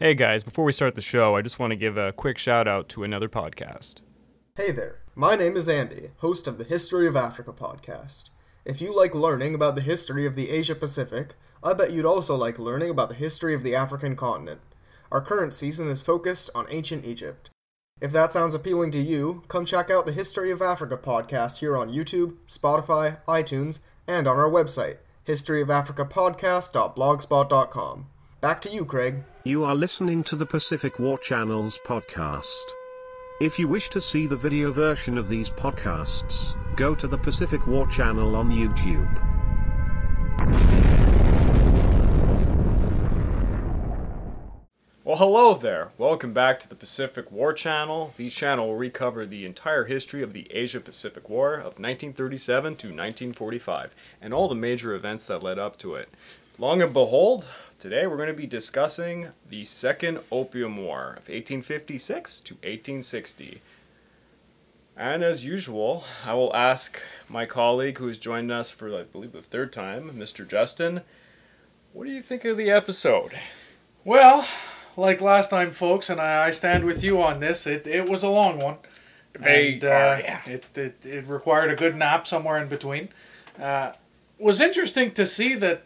Hey guys, before we start the show, I just want to give a quick shout out to another podcast. Hey there, my name is Andy, host of the History of Africa podcast. If you like learning about the history of the Asia Pacific, I bet you'd also like learning about the history of the African continent. Our current season is focused on ancient Egypt. If that sounds appealing to you, come check out the History of Africa podcast here on YouTube, Spotify, iTunes, and on our website, historyofafricapodcast.blogspot.com. Back to you, Craig. You are listening to the Pacific War Channel's podcast. If you wish to see the video version of these podcasts, go to the Pacific War Channel on YouTube. Well, hello there. Welcome back to the Pacific War Channel. The channel where we cover the entire history of the Asia-Pacific War of 1937 to 1945 and all the major events that led up to it. Long and behold, today we're going to be discussing the Second Opium War of 1856 to 1860. And as usual, I will ask my colleague who has joined us for, I believe, the third time, Mr. Justin, what do you think of the episode? Well, like last time, folks, and I stand with you on this, it was a long one. It required a good nap somewhere in between. Was interesting to see that,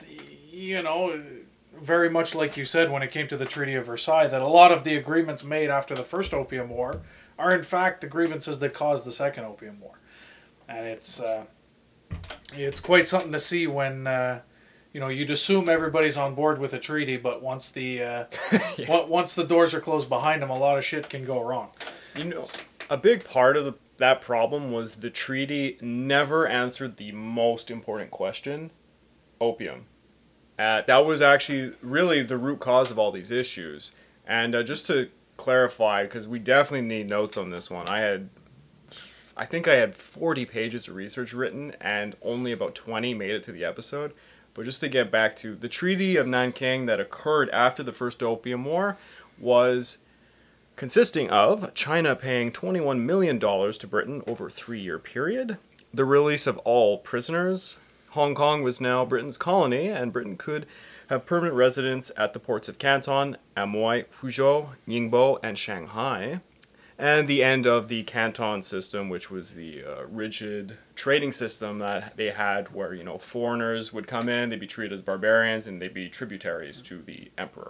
very much like you said when it came to the Treaty of Versailles, that a lot of the agreements made after the First Opium War are in fact the grievances that caused the Second Opium War. And it's quite something to see when, you'd assume everybody's on board with a treaty, but once the once the doors are closed behind them, a lot of shit can go wrong. A big part of that problem was the treaty never answered the most important question, opium. That was actually really the root cause of all these issues. And just to clarify, because we definitely need notes on this one, I think I had 40 pages of research written and only about 20 made it to the episode. But just to get back to the Treaty of Nanking that occurred after the First Opium War was consisting of China paying $21 million to Britain over a 3-year period, the release of all prisoners. Hong Kong was now Britain's colony, and Britain could have permanent residence at the ports of Canton, Amoy, Fuzhou, Ningbo, and Shanghai, and the end of the Canton system, which was the rigid trading system that they had where, foreigners would come in, they'd be treated as barbarians, and they'd be tributaries to the emperor.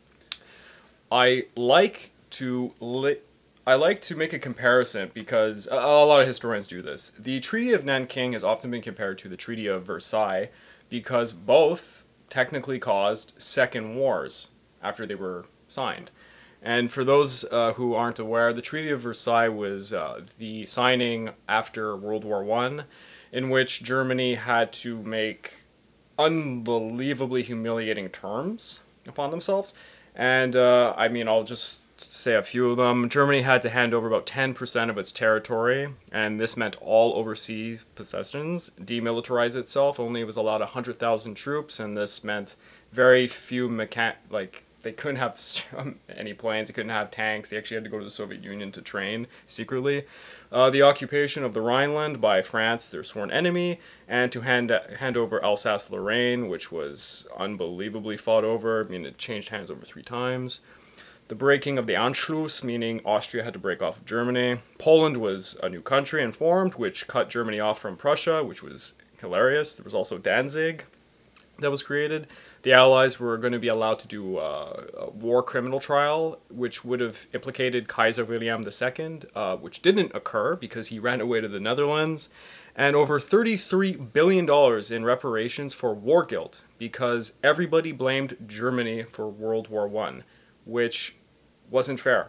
I like to make a comparison because a lot of historians do this. The Treaty of Nanking has often been compared to the Treaty of Versailles because both technically caused second wars after they were signed. And for those who aren't aware, the Treaty of Versailles was the signing after World War I, in which Germany had to make unbelievably humiliating terms upon themselves. And I'll just say a few of them. Germany had to hand over about 10% of its territory, and this meant all overseas possessions, demilitarize itself. Only was allowed 100,000 troops, and this meant very few they couldn't have any planes, they couldn't have tanks, they actually had to go to the Soviet Union to train secretly. The occupation of the Rhineland by France, their sworn enemy, and to hand over Alsace-Lorraine, which was unbelievably fought over. It changed hands over 3 times. The breaking of the Anschluss, meaning Austria had to break off of Germany. Poland was a new country and formed, which cut Germany off from Prussia, which was hilarious. There was also Danzig that was created. The Allies were going to be allowed to do a war criminal trial, which would have implicated Kaiser William II, which didn't occur because he ran away to the Netherlands, and over $33 billion in reparations for war guilt because everybody blamed Germany for World War I, which wasn't fair.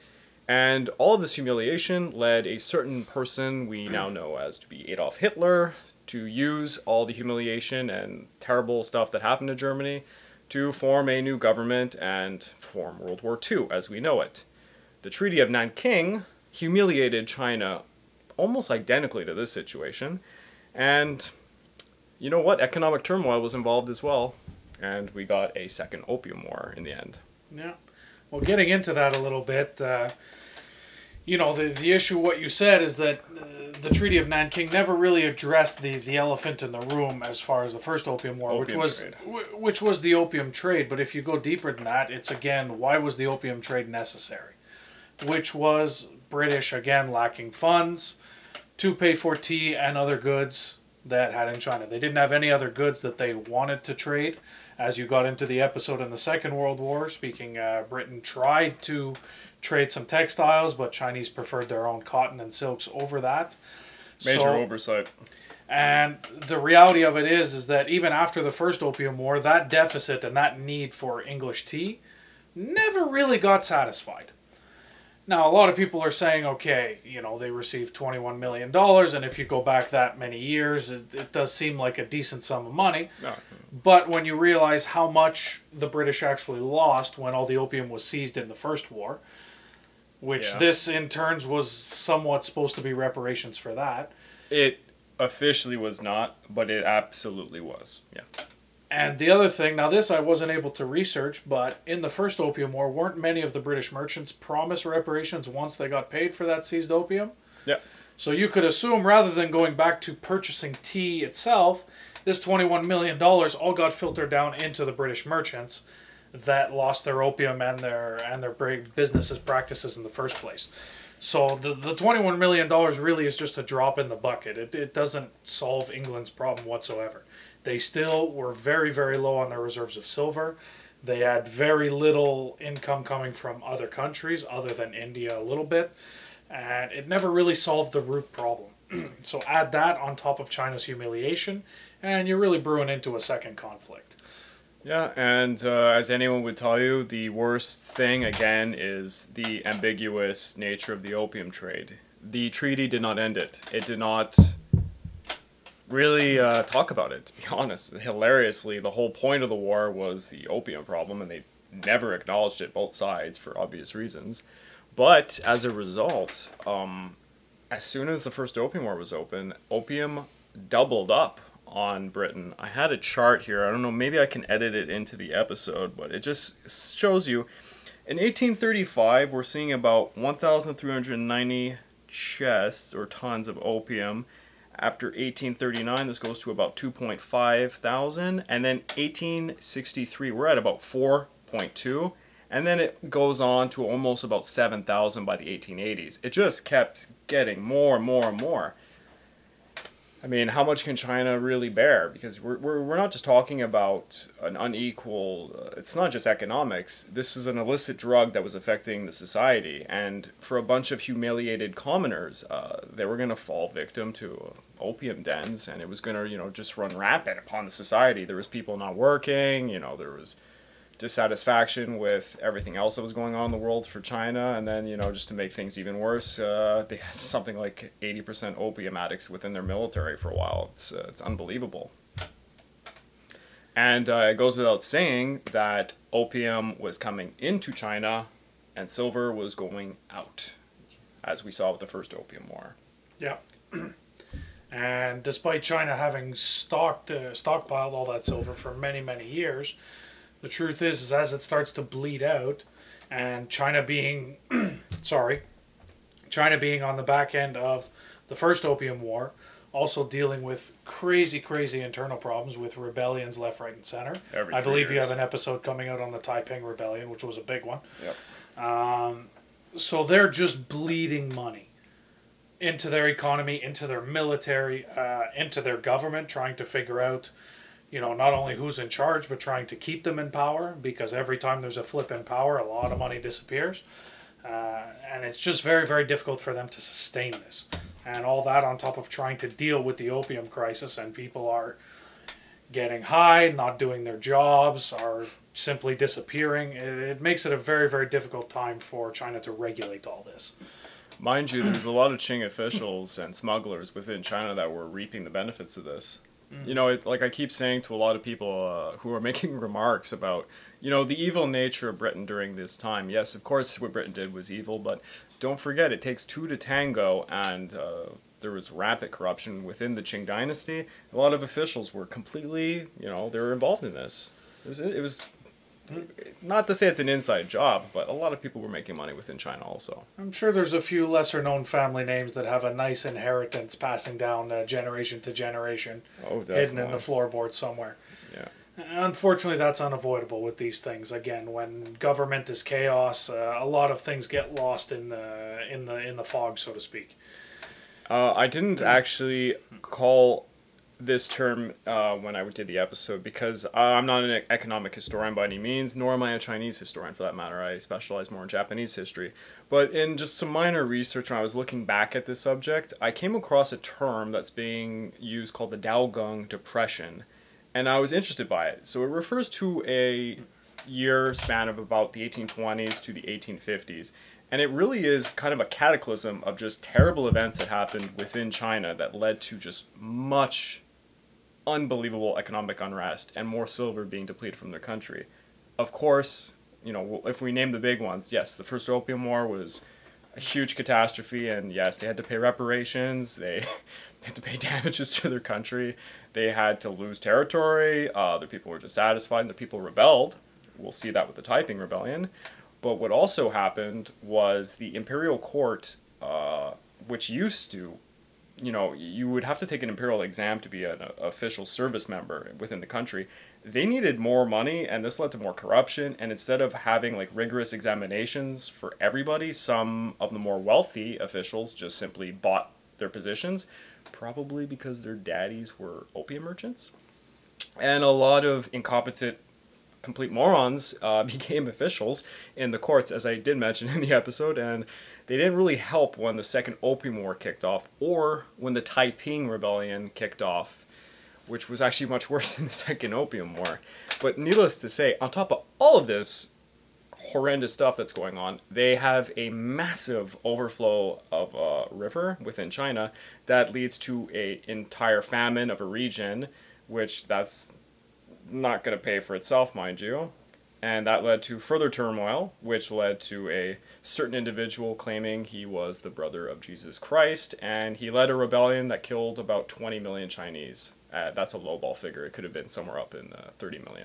And all of this humiliation led a certain person we now know as to be Adolf Hitler to use all the humiliation and terrible stuff that happened to Germany to form a new government and form World War II as we know it. The Treaty of Nanking humiliated China almost identically to this situation. And you know what? Economic turmoil was involved as well. And we got a second Opium War in the end. Yeah. Well, getting into that a little bit, the issue, what you said, is that the Treaty of Nanking never really addressed the elephant in the room as far as the first Opium War, which was the opium trade. But if you go deeper than that, it's again, why was the opium trade necessary? Which was British, again, lacking funds to pay for tea and other goods that had in China. They didn't have any other goods that they wanted to trade. As you got into the episode in the Second World War, Britain tried to trade some textiles, but Chinese preferred their own cotton and silks over that. Major oversight. And the reality of it is that even after the First Opium War, that deficit and that need for English tea never really got satisfied. Now, a lot of people are saying, okay, they received $21 million, and if you go back that many years, it does seem like a decent sum of money. No. But when you realize how much the British actually lost when all the opium was seized in the First War, which this in turns was somewhat supposed to be reparations for that. It officially was not, but it absolutely was. Yeah. And the other thing, now this I wasn't able to research, but in the First Opium War, weren't many of the British merchants promised reparations once they got paid for that seized opium? Yeah. So you could assume, rather than going back to purchasing tea itself, this $21 million all got filtered down into the British merchants that lost their opium and their business practices in the first place. So the $21 million really is just a drop in the bucket. It doesn't solve England's problem whatsoever. They still were very, very low on their reserves of silver. They had very little income coming from other countries, other than India a little bit. And it never really solved the root problem. So add that on top of China's humiliation, and you're really brewing into a second conflict. Yeah, and as anyone would tell you, the worst thing, again, is the ambiguous nature of the opium trade. The treaty did not end it. It did not really talk about it, to be honest. Hilariously, the whole point of the war was the opium problem, and they never acknowledged it, both sides, for obvious reasons. But as a result, as soon as the first Opium War was open, opium doubled up on Britain. I had a chart here. I don't know, maybe I can edit it into the episode, but it just shows you. In 1835, we're seeing about 1,390 chests or tons of opium. After 1839, this goes to about 2.5 thousand. And then 1863, we're at about 4.2. And then it goes on to almost about 7,000 by the 1880s. It just kept getting more and more and more. I mean, how much can China really bear? Because we're not just talking about an unequal, it's not just economics. This is an illicit drug that was affecting the society. And for a bunch of humiliated commoners, they were going to fall victim to opium dens. And it was going to, just run rampant upon the society. There was people not working, there was dissatisfaction with everything else that was going on in the world for China, and then just to make things even worse, they had something like 80% opium addicts within their military for a while. It's unbelievable. And it goes without saying that opium was coming into China and silver was going out, as we saw with the first Opium War. Yeah. And despite China having stockpiled all that silver for many, many years, the truth is as it starts to bleed out, and China being, China being on the back end of the first Opium War, also dealing with crazy, crazy internal problems with rebellions left, right, and center. I believe you have an episode coming out on the Taiping Rebellion, which was a big one. Yep. So they're just bleeding money into their economy, into their military, into their government, trying to figure out not only who's in charge, but trying to keep them in power, because every time there's a flip in power, a lot of money disappears. And it's just very, very difficult for them to sustain this. And all that on top of trying to deal with the opium crisis, and people are getting high, not doing their jobs, are simply disappearing. It makes it a very, very difficult time for China to regulate all this. Mind you, there's a lot of Qing officials and smugglers within China that were reaping the benefits of this. Like I keep saying to a lot of people who are making remarks about, the evil nature of Britain during this time. Yes, of course, what Britain did was evil, but don't forget, it takes two to tango, and there was rampant corruption within the Qing dynasty. A lot of officials were completely, they were involved in this. It was not to say it's an inside job, but a lot of people were making money within China also. I'm sure there's a few lesser known family names that have a nice inheritance passing down generation to generation, Oh, definitely. hidden in the floorboard somewhere. Yeah. Unfortunately, that's unavoidable with these things. Again, when government is chaos, a lot of things get lost in the fog, so to speak. I didn't actually call this term when I did the episode because I'm not an economic historian by any means, nor am I a Chinese historian for that matter. I specialize more in Japanese history. But in just some minor research when I was looking back at this subject, I came across a term that's being used called the Daogeng Depression, and I was interested by it. So it refers to a year span of about the 1820s to the 1850s. And it really is kind of a cataclysm of just terrible events that happened within China that led to just much unbelievable economic unrest and more silver being depleted from their country. Of course, if we name the big ones, yes, the First Opium War was a huge catastrophe, and yes, they had to pay reparations, they had to pay damages to their country, they had to lose territory, their people were dissatisfied, and their people rebelled. We'll see that with the Taiping Rebellion. But what also happened was the imperial court, which used to, you would have to take an imperial exam to be an official service member within the country. They needed more money, and this led to more corruption. And instead of having rigorous examinations for everybody, some of the more wealthy officials just simply bought their positions, probably because their daddies were opium merchants. And a lot of incompetent complete morons became officials in the courts, as I did mention in the episode, and they didn't really help when the Second Opium War kicked off or when the Taiping Rebellion kicked off, which was actually much worse than the Second Opium War. But needless to say, on top of all of this horrendous stuff that's going on, they have a massive overflow of a river within China that leads to an entire famine of a region, which that's not going to pay for itself, mind you. And that led to further turmoil, which led to a certain individual claiming he was the brother of Jesus Christ, and he led a rebellion that killed about 20 million Chinese. That's a lowball figure. It could have been somewhere up in 30 million.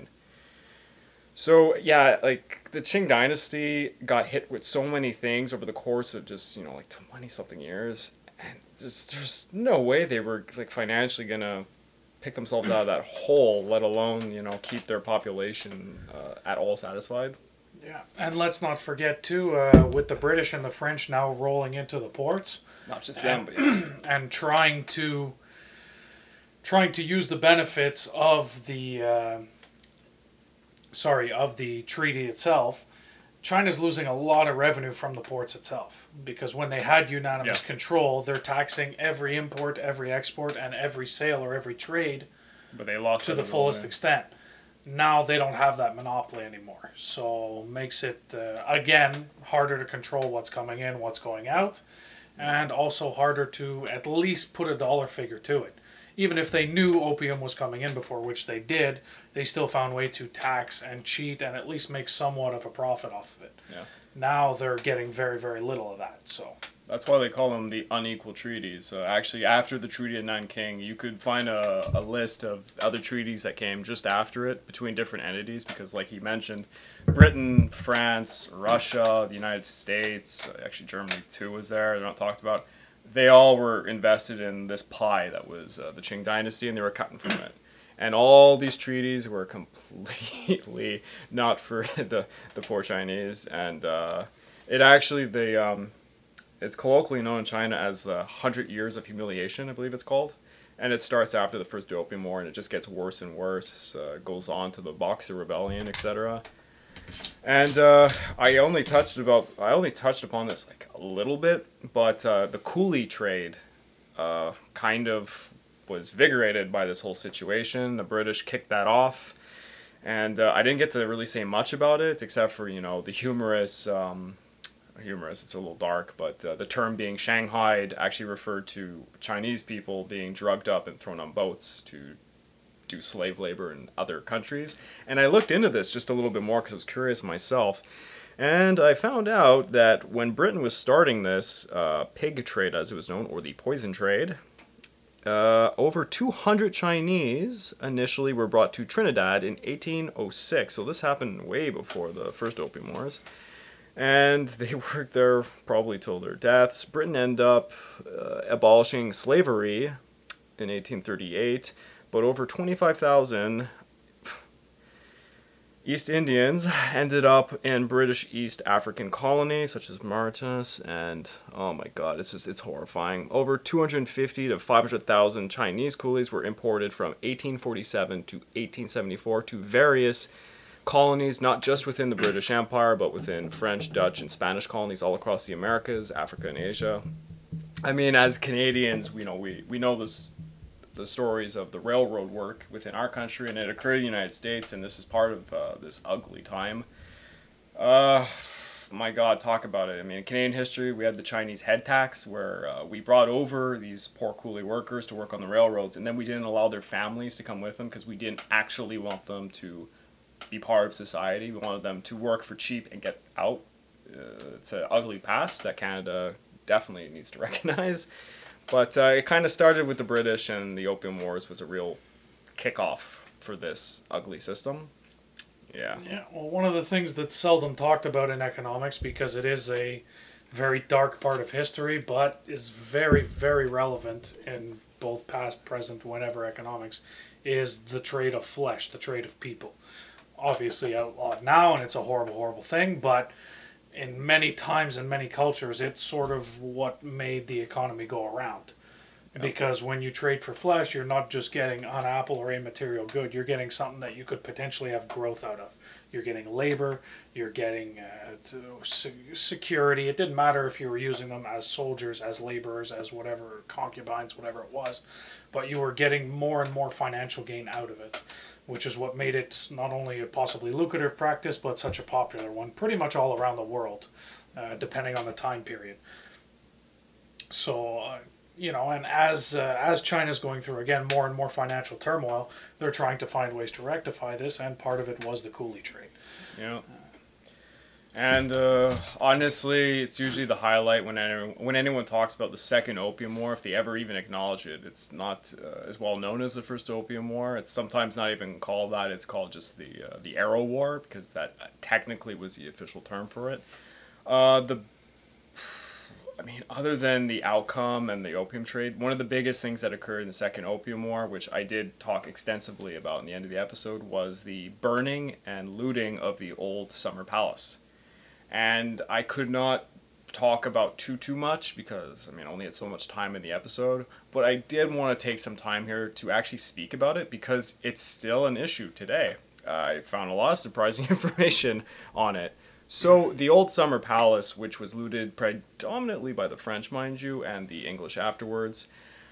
So, yeah, the Qing dynasty got hit with so many things over the course of just, 20-something years, and there's no way they were, financially going to pick themselves out of that hole, let alone, keep their population at all satisfied. Yeah, and let's not forget, too, with the British and the French now rolling into the ports. Not just them, but and trying to use the benefits of the treaty itself. China's losing a lot of revenue from the ports itself, because when they had unanimous control, they're taxing every import, every export, and every sale or every trade, but they lost to the fullest extent. Now they don't have that monopoly anymore, so makes it again harder to control what's coming in, what's going out, and also harder to at least put a dollar figure to it. Even if they knew opium was coming in before, which they did, they still found a way to tax and cheat and at least make somewhat of a profit off of it. Yeah. Now they're getting very, very little of that. So that's why they call them the unequal treaties. Actually, after the Treaty of Nanking, you could find a list of other treaties that came just after it between different entities, because like he mentioned, Britain, France, Russia, the United States, actually Germany too was there, they're not talked about. They all were invested in this pie that was the Qing dynasty, and they were cutting from it. And all these treaties were completely not for the poor Chinese. And it actually, it's colloquially known in China as the 100 Years of Humiliation, I believe it's called. And it starts after the First Opium War, and it just gets worse and worse. Goes on to the Boxer Rebellion, etc. And I only touched upon this a little bit, but the coolie trade kind of was vigorated by this whole situation. The British kicked that off, and I didn't get to really say much about it, except for the humorous, it's a little dark, but the term being shanghaied actually referred to Chinese people being drugged up and thrown on boats to do slave labor in other countries. And I looked into this just a little bit more because I was curious myself. And I found out that when Britain was starting this pig trade, as it was known, or the poison trade, over 200 Chinese initially were brought to Trinidad in 1806. So this happened way before the first Opium Wars. And they worked there probably till their deaths. Britain ended up abolishing slavery in 1838, but over 25,000 East Indians ended up in British East African colonies such as Mauritius, and oh my god, it's horrifying. Over 250 to 500,000 Chinese coolies were imported from 1847 to 1874 to various colonies, not just within the British Empire, but within French, Dutch, and Spanish colonies all across the Americas, Africa, and Asia. I mean, as Canadians, we know the stories of the railroad work within our country, and it occurred in the United States, and this is part of this ugly time. My God, talk about it. I mean, in Canadian history, we had the Chinese head tax, where we brought over these poor coolie workers to work on the railroads, and then we didn't allow their families to come with them because we didn't actually want them to be part of society. We wanted them to work for cheap and get out. It's an ugly past that Canada definitely needs to recognize. But it kind of started with the British, and the Opium Wars was a real kickoff for this ugly system. Yeah. Yeah. Well, one of the things that's seldom talked about in economics, because it is a very dark part of history, but is very, very relevant in both past, present, whenever economics, is the trade of flesh, the trade of people. Obviously outlawed now, and it's a horrible, horrible thing, but in many times and many cultures, it's sort of what made the economy go around. Yep. Because when you trade for flesh, you're not just getting an apple or a material good. You're getting something that you could potentially have growth out of. You're getting labor. You're getting security. It didn't matter if you were using them as soldiers, as laborers, as whatever, concubines, whatever it was. But you were getting more and more financial gain out of it, which is what made it not only a possibly lucrative practice, but such a popular one, pretty much all around the world, depending on the time period. So, and as China's going through, again, more and more financial turmoil, they're trying to find ways to rectify this, and part of it was the coolie trade. Yeah. And honestly, it's usually the highlight when anyone talks about the Second Opium War, if they ever even acknowledge it. It's not as well known as the First Opium War. It's sometimes not even called that. It's called just the Arrow War, because that technically was the official term for it. Other than the outcome and the opium trade, one of the biggest things that occurred in the Second Opium War, which I did talk extensively about in the end of the episode, was the burning and looting of the old Summer Palace. And I could not talk about too much because, I only had so much time in the episode. But I did want to take some time here to actually speak about it because it's still an issue today. I found a lot of surprising information on it. So the old Summer Palace, which was looted predominantly by the French, mind you, and the English afterwards,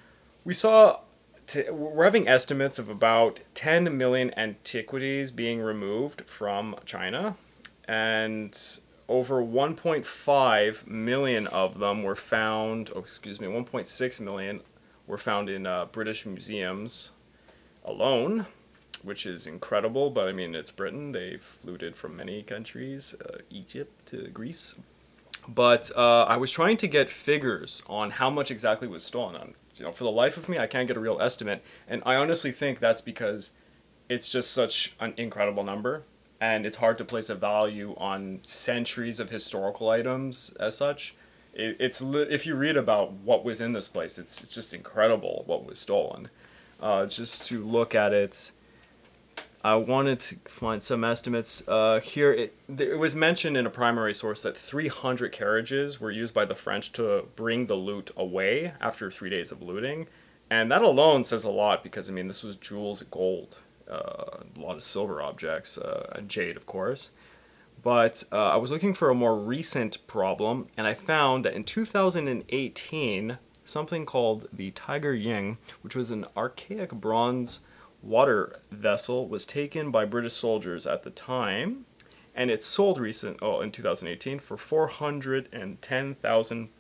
we're having estimates of about 10 million antiquities being removed from China, and over 1.5 million of them were found, 1.6 million were found in British museums alone, which is incredible, but it's Britain. They've looted from many countries, Egypt to Greece. But I was trying to get figures on how much exactly was stolen. For the life of me, I can't get a real estimate, and I honestly think that's because it's just such an incredible number. And it's hard to place a value on centuries of historical items as such. If you read about what was in this place, it's just incredible what was stolen. Just to look at it, I wanted to find some estimates. Here, it was mentioned in a primary source that 300 carriages were used by the French to bring the loot away after 3 days of looting. And that alone says a lot because, this was jewels, gold. A lot of silver objects, and jade, of course. But I was looking for a more recent problem, and I found that in 2018, something called the Tiger Ying, which was an archaic bronze water vessel, was taken by British soldiers at the time, and it sold in 2018 for 410,000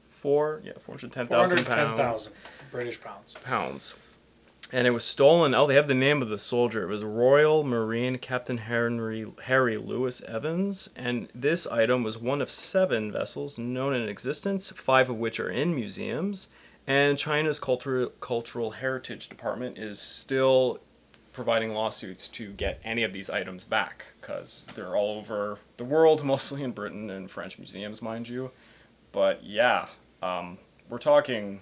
pounds. British pounds. And it was stolen. They have the name of the soldier. It was Royal Marine Captain Harry Lewis Evans. And this item was one of 7 vessels known in existence, 5 of which are in museums. And China's cultural heritage department is still providing lawsuits to get any of these items back, because they're all over the world, mostly in Britain and French museums, mind you. But yeah, we're talking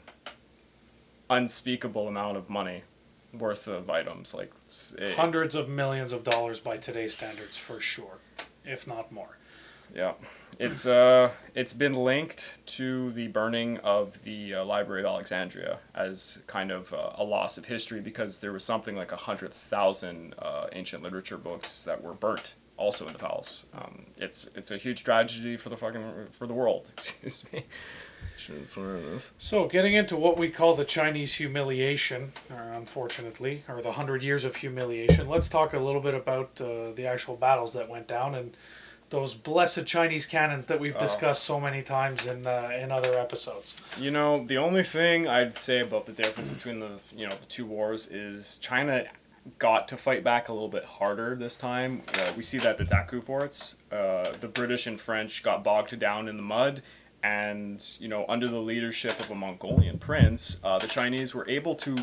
unspeakable amount of money worth of items, like hundreds of millions of dollars by today's standards, for sure, if not more. Yeah, it's been linked to the burning of the Library of Alexandria as kind of a loss of history, because there was something like 100,000 ancient literature books that were burnt also in the palace. It's a huge tragedy for the world. Excuse me. So, getting into what we call the Chinese humiliation, unfortunately, or the 100 years of humiliation, let's talk a little bit about the actual battles that went down and those blessed Chinese cannons that we've discussed so many times in other episodes. You know, the only thing I'd say about the difference between the two wars is China got to fight back a little bit harder this time. We see that the Daku forts, the British and French got bogged down in the mud, and under the leadership of a Mongolian prince, the Chinese were able to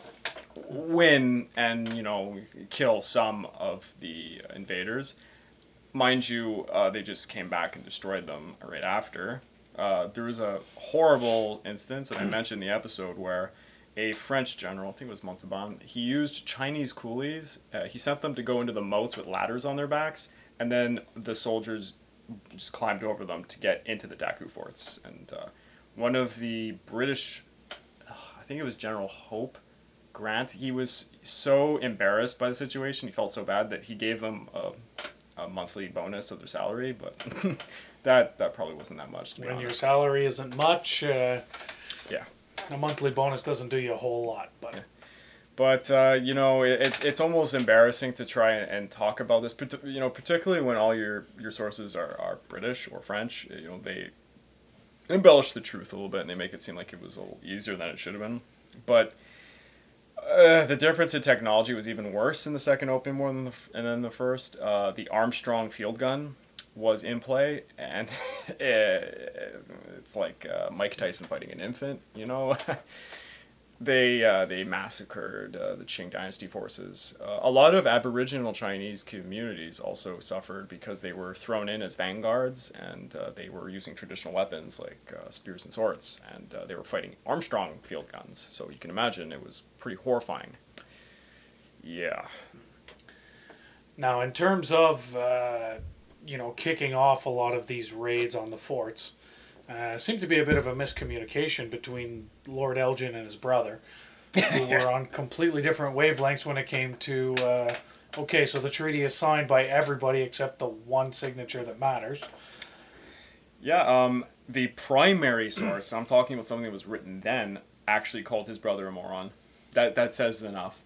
win and kill some of the invaders. Mind you, they just came back and destroyed them right after. There was a horrible instance that I mentioned in the episode where a French general, I think it was Montauban, he used Chinese coolies. He sent them to go into the moats with ladders on their backs, and then the soldiers just climbed over them to get into the Daku forts. And one of the British, I think it was General Hope Grant, he was so embarrassed by the situation, he felt so bad that he gave them a monthly bonus of their salary, but that probably wasn't that much, to be honest. When your salary isn't much, yeah, a monthly bonus doesn't do you a whole lot. But yeah. But it's almost embarrassing to try and talk about this, particularly when all your sources are British or French. They embellish the truth a little bit and they make it seem like it was a little easier than it should have been. But the difference in technology was even worse in the Second Opium War than the first. The Armstrong field gun was in play, and it's like Mike Tyson fighting an infant. They massacred the Qing Dynasty forces. A lot of Aboriginal Chinese communities also suffered because they were thrown in as vanguards, and they were using traditional weapons like spears and swords, and they were fighting Armstrong field guns. So you can imagine it was pretty horrifying. Yeah. Now, in terms of kicking off a lot of these raids on the forts, seemed to be a bit of a miscommunication between Lord Elgin and his brother, who were on completely different wavelengths when it came to, so the treaty is signed by everybody except the one signature that matters. Yeah, the primary source, I'm talking about something that was written then, actually called his brother a moron. That says enough.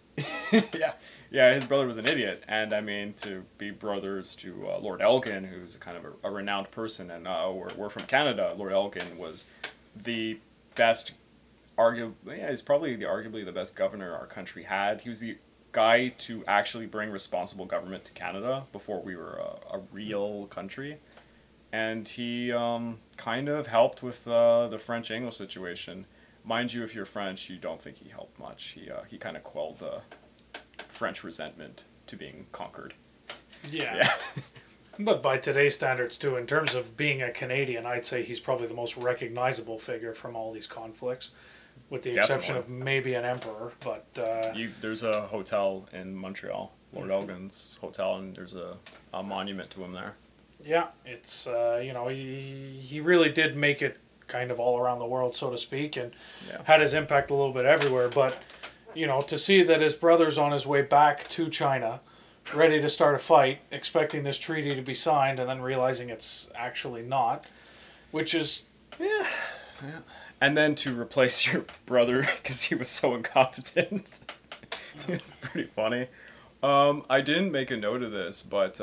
Yeah, his brother was an idiot, and I mean, to be brothers to Lord Elgin, who's kind of a renowned person, and we're from Canada. Lord Elgin was the best, he's probably arguably the best governor our country had. He was the guy to actually bring responsible government to Canada before we were a real country, and he kind of helped with the French-English situation. Mind you, if you're French, you don't think he helped much. He kind of quelled the French resentment to being conquered. Yeah. But by today's standards too, in terms of being a Canadian, I'd say he's probably the most recognizable figure from all these conflicts, with the exception of maybe an emperor. But there's a hotel in Montreal, Lord Elgin's hotel, and there's a monument to him there. Yeah, it's he really did make it kind of all around the world, so to speak, and had his impact a little bit everywhere. But to see that his brother's on his way back to China, ready to start a fight, expecting this treaty to be signed, and then realizing it's actually not, which is... Yeah. And then to replace your brother because he was so incompetent. It's pretty funny. I didn't make a note of this, but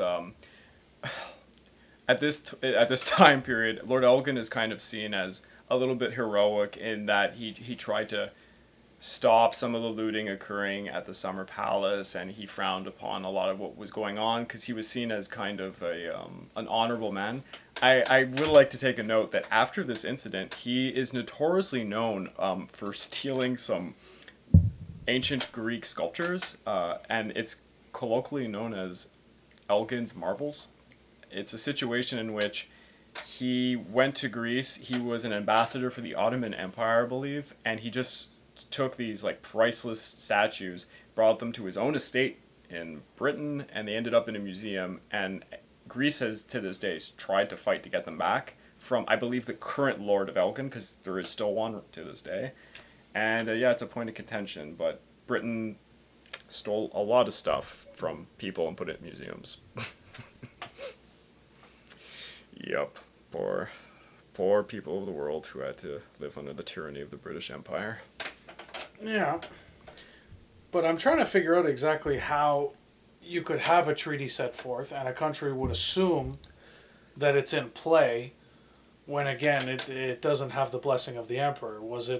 at this time period, Lord Elgin is kind of seen as a little bit heroic in that he tried to stop some of the looting occurring at the Summer Palace, and he frowned upon a lot of what was going on because he was seen as kind of an honorable man. I would like to take a note that after this incident, he is notoriously known for stealing some ancient Greek sculptures, and it's colloquially known as Elgin's marbles. It's a situation in which he went to Greece. He was an ambassador for the Ottoman Empire, I believe, and he just took these like priceless statues, brought them to his own estate in Britain, and they ended up in a museum. And Greece has to this day tried to fight to get them back from, I believe, the current Lord of Elgin, because there is still one to this day. And yeah, it's a point of contention, but Britain stole a lot of stuff from people and put it in museums. Yep, poor people of the world who had to live under the tyranny of the British Empire. Yeah. But I'm trying to figure out exactly how you could have a treaty set forth and a country would assume that it's in play when, again, it doesn't have the blessing of the emperor.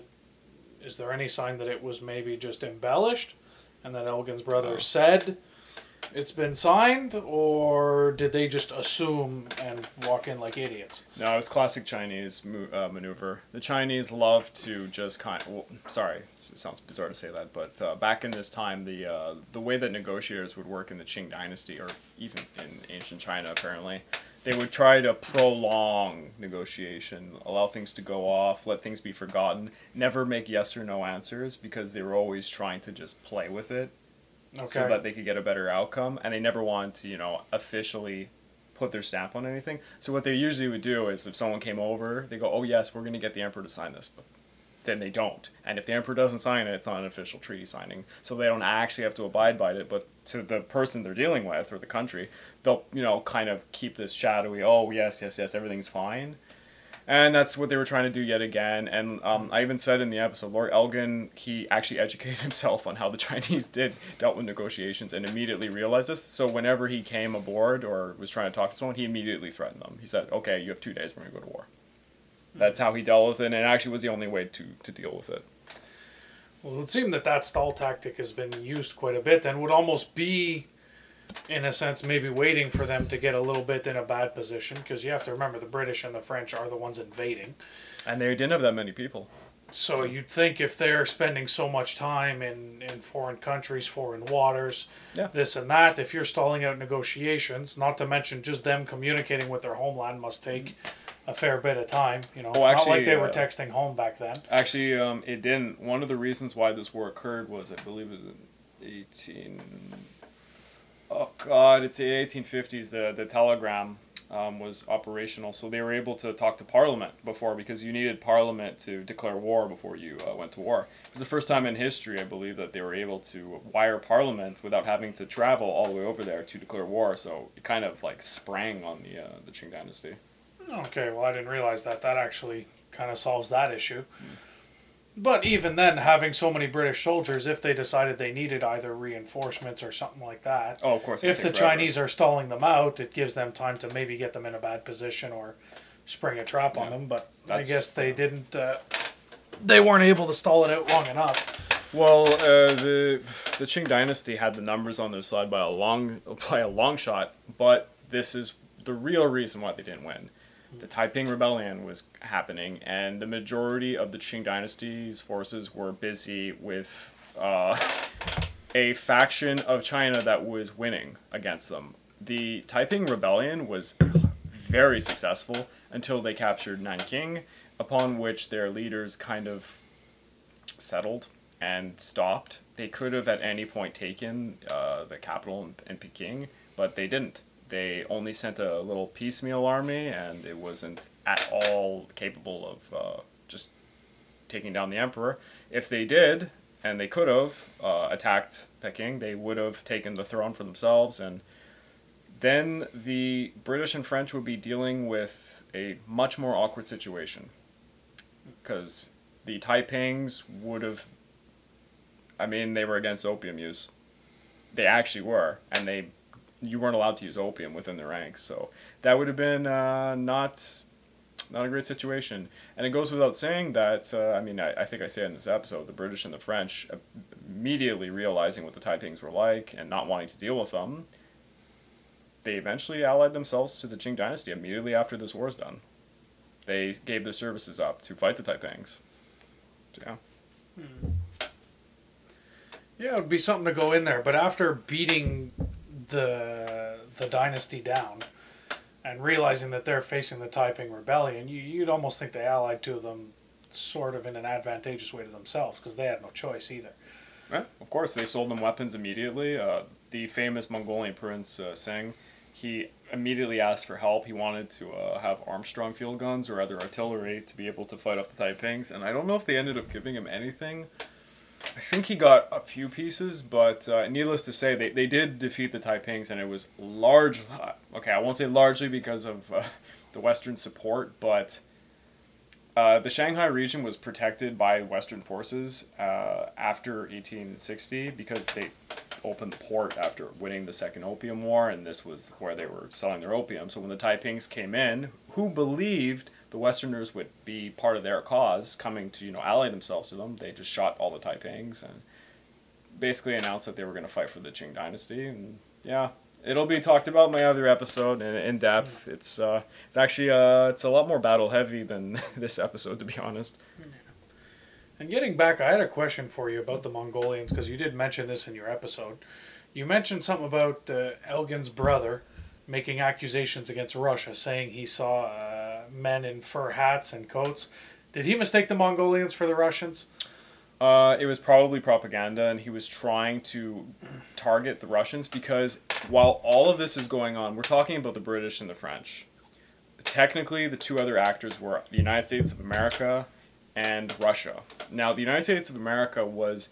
Is there any sign that it was maybe just embellished and that Elgin's brother said it's been signed, or did they just assume and walk in like idiots? No, it was classic Chinese maneuver. The Chinese love to just sorry, it sounds bizarre to say that, but back in this time, the way that negotiators would work in the Qing dynasty, or even in ancient China apparently, they would try to prolong negotiation, allow things to go off, let things be forgotten, never make yes or no answers, because they were always trying to just play with it. Okay. So that they could get a better outcome, and they never wanted to, officially put their stamp on anything. So what they usually would do is, if someone came over, they go, "Oh yes, we're going to get the emperor to sign this," but then they don't. And if the emperor doesn't sign it, it's not an official treaty signing. So they don't actually have to abide by it, but to the person they're dealing with or the country, they'll kind of keep this shadowy, "Oh yes, everything's fine." And that's what they were trying to do yet again. And I even said in the episode, Lord Elgin, he actually educated himself on how the Chinese dealt with negotiations and immediately realized this. So whenever he came aboard or was trying to talk to someone, he immediately threatened them. He said, "Okay, you have 2 days, we're going to go to war." That's how he dealt with it, and it actually was the only way to deal with it. Well, it would seem that stall tactic has been used quite a bit and would almost be, in a sense, maybe waiting for them to get a little bit in a bad position, because you have to remember the British and the French are the ones invading. And they didn't have that many people. So you'd think if they're spending so much time in foreign countries, foreign waters, this and that, if you're stalling out negotiations, not to mention just them communicating with their homeland must take a fair bit of time. Not like they were texting home back then. Actually, it didn't. One of the reasons why this war occurred was, I believe it was in it's the 1850s. The telegram was operational, so they were able to talk to Parliament before, because you needed Parliament to declare war before you went to war. It was the first time in history, I believe, that they were able to wire Parliament without having to travel all the way over there to declare war. So it kind of like sprang on the Qing dynasty. Okay, well, I didn't realize that. That actually kind of solves that issue. But even then, having so many British soldiers, if they decided they needed either reinforcements or something like that, of course, if the Chinese are stalling them out, it gives them time to maybe get them in a bad position or spring a trap on them. But I guess they didn't. They weren't able to stall it out long enough. Well, the Qing dynasty had the numbers on their side by a long shot, but this is the real reason why they didn't win. The Taiping Rebellion was happening, and the majority of the Qing dynasty's forces were busy with a faction of China that was winning against them. The Taiping Rebellion was very successful until they captured Nanking, upon which their leaders kind of settled and stopped. They could have at any point taken the capital in Peking, but they didn't. They only sent a little piecemeal army, and it wasn't at all capable of just taking down the emperor. If they did, and they could have attacked Peking, they would have taken the throne for themselves, and then the British and French would be dealing with a much more awkward situation, because the Taipings would have, they were against opium use. They actually were, and you weren't allowed to use opium within the ranks, so that would have been not not a great situation. And it goes without saying that, I think I say it in this episode, the British and the French immediately realizing what the Taipings were like and not wanting to deal with them, they eventually allied themselves to the Qing dynasty immediately after this war is done. They gave their services up to fight the Taipings. So, yeah. Yeah, it would be something to go in there. But after beating the dynasty down and realizing that they're facing the Taiping rebellion, you'd almost think they allied to them sort of in an advantageous way to themselves, because they had no choice either. Yeah, of course, they sold them weapons immediately. The famous Mongolian prince Seng, he immediately asked for help. He wanted to have Armstrong field guns or other artillery to be able to fight off the Taipings, and I don't know if they ended up giving him anything. I think he got a few pieces, but needless to say, they did defeat the Taipings, and it was okay, I won't say largely because of the Western support, but the Shanghai region was protected by Western forces after 1860 because they opened the port after winning the Second Opium War, and this was where they were selling their opium. So when the Taipings came in, who believed the Westerners would be part of their cause, coming to ally themselves to them, they just shot all the Taipings and basically announced that they were going to fight for the Qing dynasty. And yeah, it'll be talked about in my other episode in depth. It's actually it's a lot more battle heavy than this episode, to be honest. And getting back, I had a question for you about the Mongolians, because you did mention this in your episode. You mentioned something about Elgin's brother making accusations against Russia, saying he saw men in fur hats and coats. Did he mistake the Mongolians for the Russians? It was probably propaganda, and he was trying to target the Russians because while all of this is going on, we're talking about the British and the French. Technically, the two other actors were the United States of America and Russia. Now, the United States of America was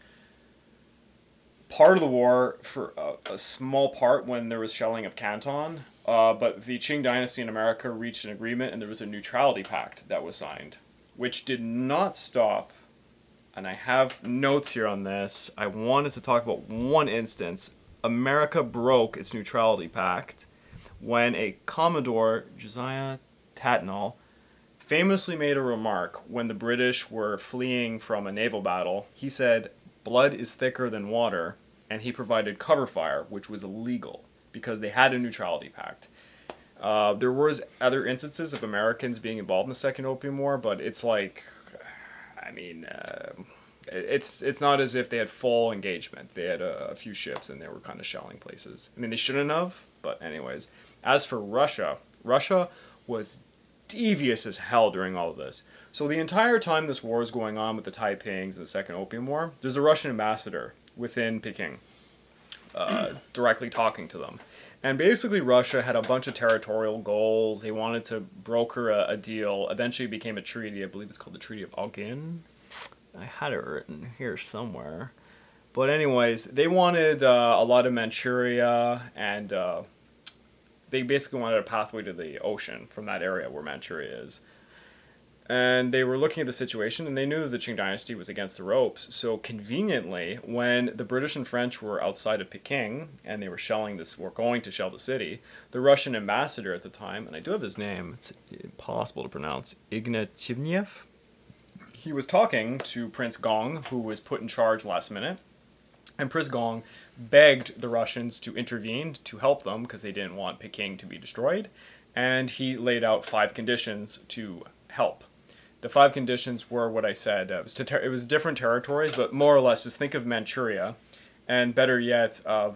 part of the war for a small part when there was shelling of Canton, but the Qing dynasty in America reached an agreement, and there was a neutrality pact that was signed, which did not stop, and I have notes here on this. I wanted to talk about one instance. America broke its neutrality pact when a Commodore, Josiah Tatnall, famously made a remark when the British were fleeing from a naval battle. He said, "Blood is thicker than water," and he provided cover fire, which was illegal because they had a neutrality pact. There was other instances of Americans being involved in the Second Opium War, but it's like, it's not as if they had full engagement. They had a few ships and they were kind of shelling places. I mean, they shouldn't have, but anyways. As for Russia, Russia was devious as hell during all of this. So the entire time this war is going on with the Taipings and the Second Opium War, there's a Russian ambassador within Peking directly talking to them. And basically Russia had a bunch of territorial goals. They wanted to broker a deal. Eventually it became a treaty. I believe it's called the Treaty of Algin. I had it written here somewhere. But anyways, they wanted a lot of Manchuria, and they basically wanted a pathway to the ocean from that area where Manchuria is. And they were looking at the situation, and they knew the Qing dynasty was against the ropes. So conveniently, when the British and French were outside of Peking, and they were going to shell the city, the Russian ambassador at the time, and I do have his name, it's impossible to pronounce, Ignatiev. He was talking to Prince Gong, who was put in charge last minute, and Prince Gong begged the Russians to intervene to help them because they didn't want Peking to be destroyed, and he laid out 5 conditions to help. The 5 conditions were what I said. It was different territories, but more or less, just think of Manchuria, and better yet,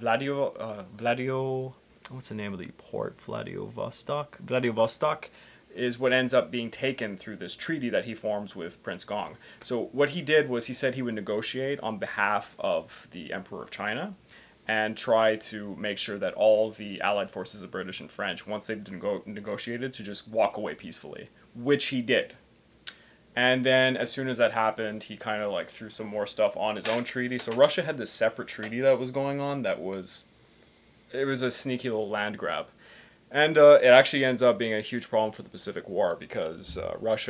what's the name of the port? Vladivostok? Vladivostok is what ends up being taken through this treaty that he forms with Prince Gong. So what he did was he said he would negotiate on behalf of the Emperor of China and try to make sure that all the allied forces of British and French, once they've negotiated, to just walk away peacefully, which he did. And then as soon as that happened, he kind of like threw some more stuff on his own treaty. So Russia had this separate treaty that was going on it was a sneaky little land grab. And it actually ends up being a huge problem for the Pacific War because Russia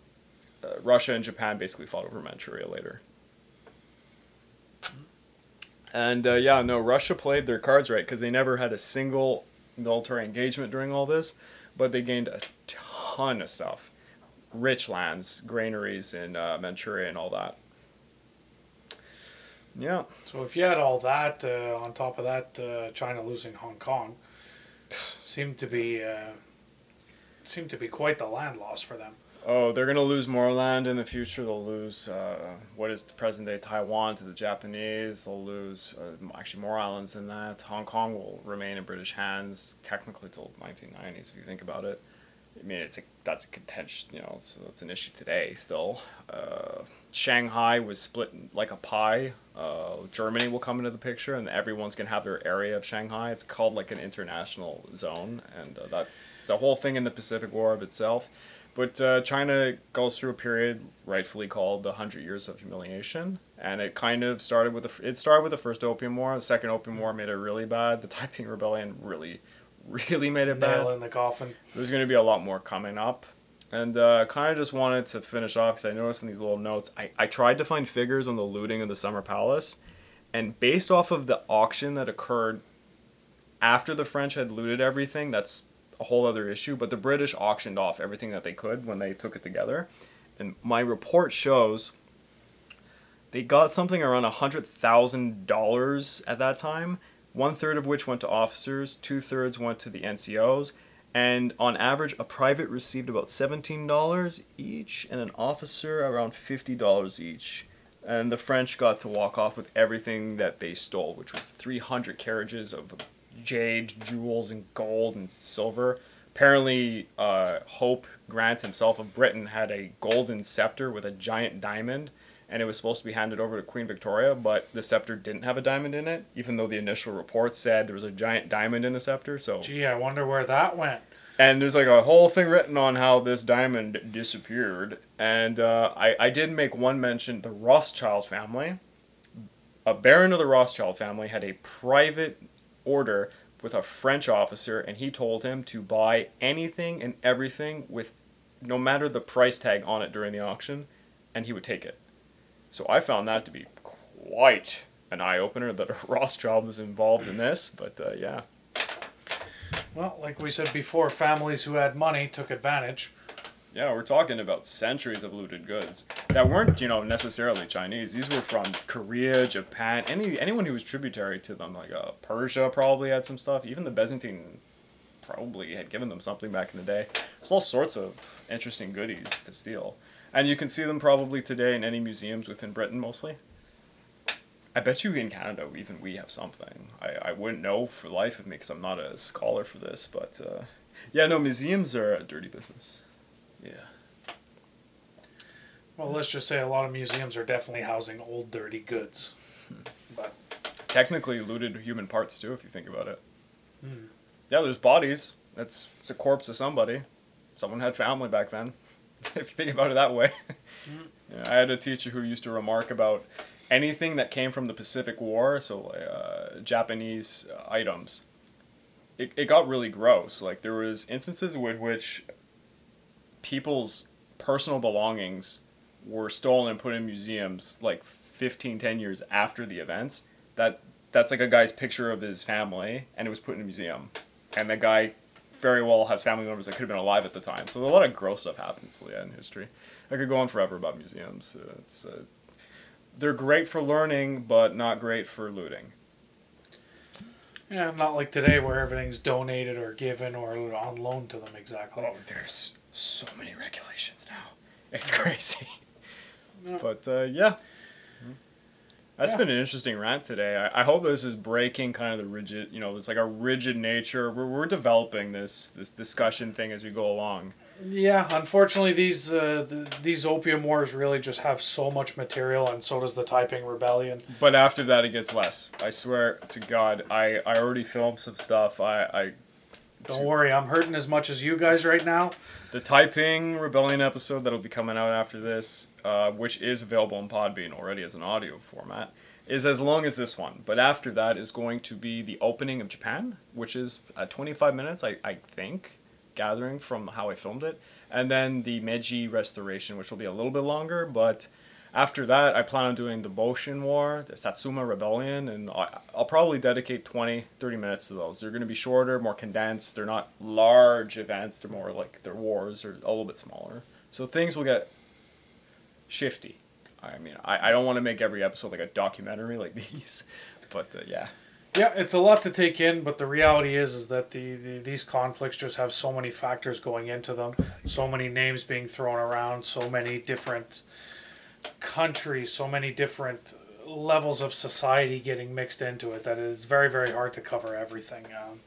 and Japan basically fought over Manchuria later. And Russia played their cards right because they never had a single military engagement during all this, but they gained a ton of stuff. rich lands, granaries in Manchuria and all that. Yeah. So if you had all that on top of that, China losing Hong Kong seemed to be quite the land loss for them. Oh, they're going to lose more land in the future. They'll lose what is the present-day Taiwan to the Japanese. They'll lose actually more islands than that. Hong Kong will remain in British hands technically till 1990s, if you think about it. I mean, that's a contention, it's an issue today still. Shanghai was split like a pie. Germany will come into the picture, and everyone's going to have their area of Shanghai. It's called like an international zone, and that's a whole thing in the Pacific War of itself. But China goes through a period rightfully called the 100 Years of Humiliation, and it kind of started with the First Opium War. The Second Opium War made it really bad. The Taiping Rebellion really made it bad. Nail in the coffin. There's going to be a lot more coming up. And kind of just wanted to finish off because I noticed in these little notes, I tried to find figures on the looting of the Summer Palace, and based off of the auction that occurred after the French had looted everything, that's a whole other issue, but the British auctioned off everything that they could when they took it together. And my report shows they got something around $100,000 at that time, 1/3 of which went to officers, 2/3 went to the NCOs, and on average a private received about $17 each and an officer around $50 each. And the French got to walk off with everything that they stole, which was 300 carriages of jade, jewels, and gold and silver. Apparently, Hope Grant himself of Britain had a golden scepter with a giant diamond, and it was supposed to be handed over to Queen Victoria, but the scepter didn't have a diamond in it, even though the initial report said there was a giant diamond in the scepter. So, gee, I wonder where that went. And there's like a whole thing written on how this diamond disappeared. And I did make one mention, the Rothschild family. A baron of the Rothschild family had a private order with a French officer, and he told him to buy anything and everything with no matter the price tag on it during the auction, and he would take it. So I found that to be quite an eye-opener that a Rothschild was involved in this, but yeah. Well, like we said before, families who had money took advantage. Yeah, we're talking about centuries of looted goods that weren't, necessarily Chinese. These were from Korea, Japan, anyone who was tributary to them. Like Persia probably had some stuff. Even the Byzantine probably had given them something back in the day. There's all sorts of interesting goodies to steal. And you can see them probably today in any museums within Britain mostly. I bet you in Canada even we have something. I wouldn't know for the life of me because I'm not a scholar for this. But yeah, no, museums are a dirty business. Yeah. Well, let's just say a lot of museums are definitely housing old, dirty goods. But technically looted human parts too, if you think about it. Yeah, there's bodies. It's a corpse of somebody. Someone had family back then, if you think about it that way. Yeah, I had a teacher who used to remark about anything that came from the Pacific War, so Japanese items. It got really gross. Like there was instances in which people's personal belongings were stolen and put in museums like 10 years after the events. That's like a guy's picture of his family, and it was put in a museum. And the guy very well has family members that could have been alive at the time. So a lot of gross stuff happens in history. I could go on forever about museums. They're great for learning, but not great for looting. yeah, not like today where everything's donated or given or on loan to them exactly. Oh, there's so many regulations now. It's crazy. Yeah. But yeah. That's been an interesting rant today. I hope this is breaking kind of the rigid, it's like a rigid nature. We're developing this discussion thing as we go along. Yeah, unfortunately, these opium wars really just have so much material, and so does the Taiping Rebellion. But after that, it gets less. I swear to God, I already filmed some stuff. Don't worry, I'm hurting as much as you guys right now. The Taiping Rebellion episode that'll be coming out after this, which is available on Podbean already as an audio format, is as long as this one. But after that is going to be the opening of Japan, which is 25 minutes, I think, gathering from how I filmed it. And then the Meiji Restoration, which will be a little bit longer. But after that, I plan on doing the Boshin War, the Satsuma Rebellion, and I'll probably dedicate 20, 30 minutes to those. They're going to be shorter, more condensed. They're not large events. They're more like their wars are a little bit smaller. So things will get shifty. I mean, I don't want to make every episode like a documentary like these, but yeah. Yeah, it's a lot to take in, but the reality is that these conflicts just have so many factors going into them, so many names being thrown around, so many different countries, so many different levels of society getting mixed into it that it is very, very hard to cover everything.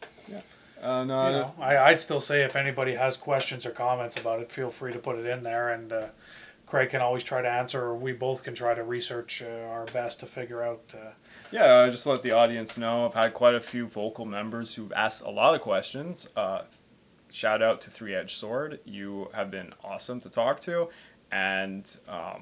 I'd still say if anybody has questions or comments about it, feel free to put it in there, and Craig can always try to answer, or we both can try to research our best to figure out. Just let the audience know. I've had quite a few vocal members who've asked a lot of questions. Shout out to Three Edge Sword. You have been awesome to talk to. And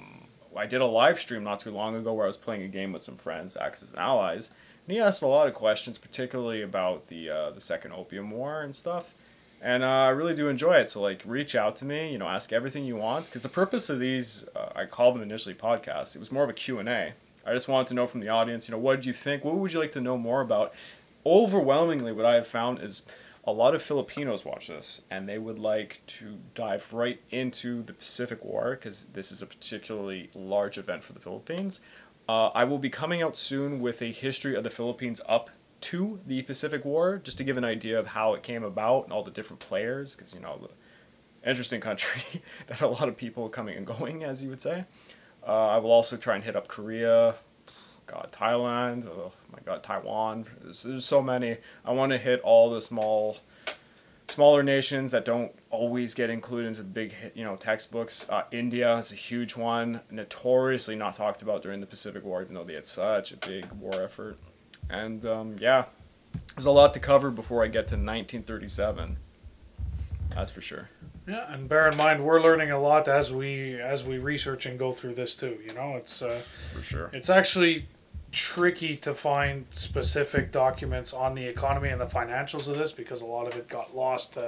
I did a live stream not too long ago where I was playing a game with some friends, Axis and Allies. And he asked a lot of questions, particularly about the Second Opium War and stuff. And I really do enjoy it. So, reach out to me, ask everything you want. Because the purpose of these, I called them initially podcasts. It was more of a Q&A. I just wanted to know from the audience, what did you think? What would you like to know more about? Overwhelmingly, what I have found is a lot of Filipinos watch this, and they would like to dive right into the Pacific War, because this is a particularly large event for the Philippines. I will be coming out soon with a history of the Philippines up to the Pacific War, just to give an idea of how it came about and all the different players, because, the interesting country that a lot of people coming and going, as you would say. I will also try and hit up Korea, Thailand, oh my God, Taiwan. There's so many. I want to hit all the smaller nations that don't always get included into the big, textbooks. India is a huge one, notoriously not talked about during the Pacific War, even though they had such a big war effort. And there's a lot to cover before I get to 1937. That's for sure. Yeah, and bear in mind we're learning a lot as we research and go through this too. It's for sure. It's actually tricky to find specific documents on the economy and the financials of this because a lot of it got lost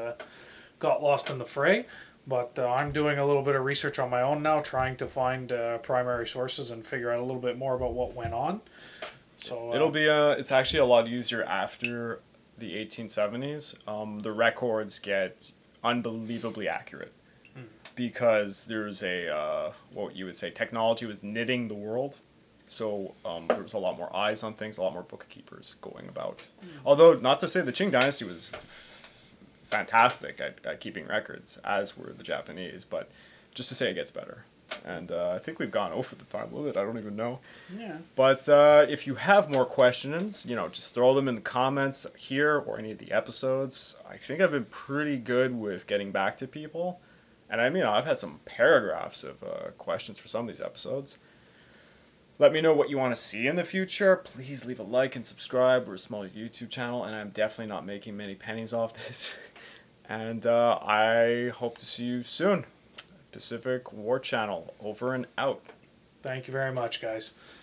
in the fray. But I'm doing a little bit of research on my own now, trying to find primary sources and figure out a little bit more about what went on. So it'll be it's actually a lot easier after the 1870s. The records get unbelievably accurate because there's a what you would say technology was knitting the world, so there was a lot more eyes on things, a lot more bookkeepers going about. Although not to say the Qing dynasty was fantastic at keeping records, as were the Japanese, but just to say it gets better. And I think we've gone over the time limit. I don't even know. Yeah. But if you have more questions, just throw them in the comments here or any of the episodes. I think I've been pretty good with getting back to people. And I've had some paragraphs of questions for some of these episodes. Let me know what you want to see in the future. Please leave a like and subscribe. We're a small YouTube channel, and I'm definitely not making many pennies off this. And I hope to see you soon. Pacific War Channel, over and out. Thank you very much, guys.